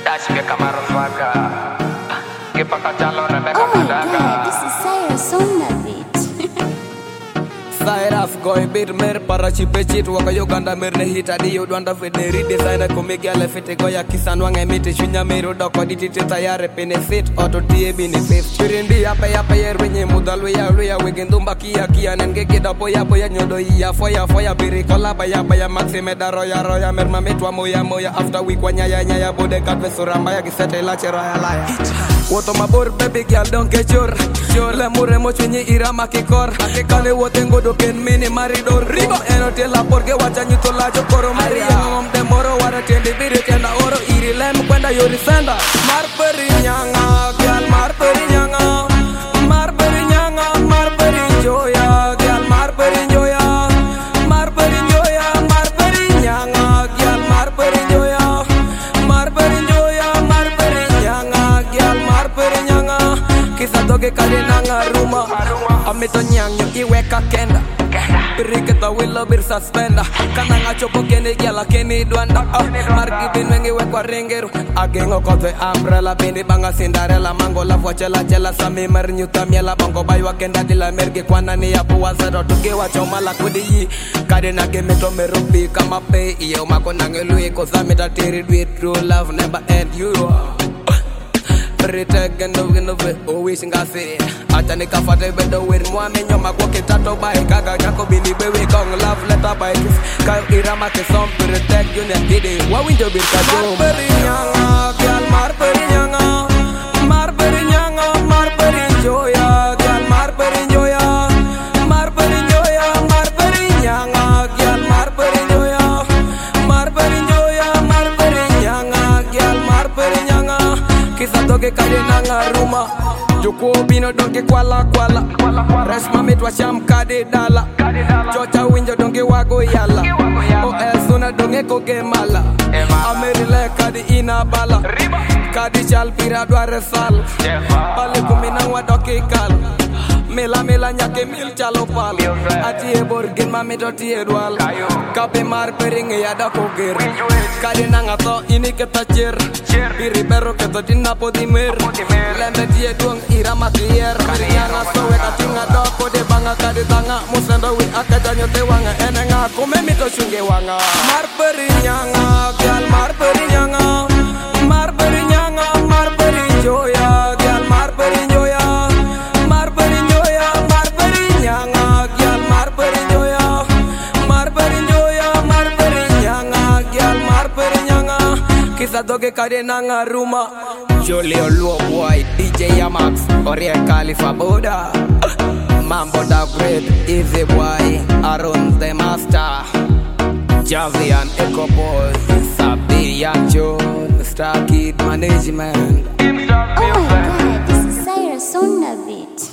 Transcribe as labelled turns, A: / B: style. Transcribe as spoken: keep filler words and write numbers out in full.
A: Oh my god, this is Cyrus on that beat.
B: Cyrus goy bit mer para chipe chit waka Uganda mer ne hit adi udwanda fede redesign komegi ale fete goya kisan wange mite chunya mero doko ditite tayare benefit auto tie benefit pirindi apa apa yer wenye mudalwe ya ya wegendumba kia kia nenge geda boya boya nyodo ya foya foya biri kola baya baya maxime daro ya roya mer mametwa moya moya after week wanya ya nya bode katwe suramba ya gisete la chero ya laya woto mabor baby girl don't get your your le mure mo chunyi irama kikor kale wote ngodo ken mini maridor riba enote la porque wacha nyuto la jokoro maria ngom de moro wara tende biri tenda oro iri lem kwenda yori senda mar perinyanga gal mar perinyanga mar perinyanga mar perinjoya gal mar perinjoya mar perinjoya mar perinyanga gal mar perinjoya mar perinjoya mar perinyanga gal mar perinyanga kisa doge kale nanga ruma amito nyanyo iweka kenda Piriketa wilo bir suspenda Kananga chopo kene gyala kene duanda uh, Margi bin wengi wekwa ringeru Agengo kotwe umbrella Bindi banga Cinderella Mango la chela chela Sami mer nyuta miela Bongo bayi wakenda dila mergi Kwana ni ya puwa zero Tuge wachoma la kudi yi Kade na game to merupi Kama pay Iyo mako nangelui Koza mita tiri duit True love never end you Preteg and the win of it, always in Gassi. Atani Kafate bedo with Mwame Nyoma Koke Tato by Kaga Jako Bini Bewe Kong Love Letter by Kiss Kyle Irama Kesom Preteg Union Didi Wawinjo Birka Jom Marperinyanga Gyal Marperinyanga Marperinyanga Marperinjoya Gyal Marperinjoya Marperinjoya Marperinyanga Gyal Marperinjoya Marperinjoya Marperinyanga Gyal Marperinyanga Kisa doge kare nanga ruma Joko bino donge kwala kwala Resma mitwa sham kade dala Chocha winjo donge wago yala O elsuna donge koge mala Amerile kadi ina bala Kadi chal pira dware sal Pale kumina wadoke kal Mela mela nyake mil chalo pal Atie borgin mamito tie dual Kape mar peringe yada koger Kade nanga to ini keta cher Piri perro keto tina podimer Lembe tie duang irama tier Nyanga sowe katinga doko de banga kade tanga Musendo wi akajanyo te wanga Enenga kume mito shunge wanga Mar perinyanga Gyal mar perinyanga Mar perinyanga Mar perinjoya Gyal mar perinjoya Mar perinjoya Mar perinyanga Gyal mar perinjoya Mar perinjoya Mar perinyanga Gyal mar perinyanga Kisa doge kade nanga ruma Julio Luo Boy D J Yamax Oriel Khalifa Boda Mambo da Great Easy Boy Aaron the Master Jazzy and Echo Boy Sabi and John Star Kid Management.
A: Oh my god, this is Cyrus on that beat.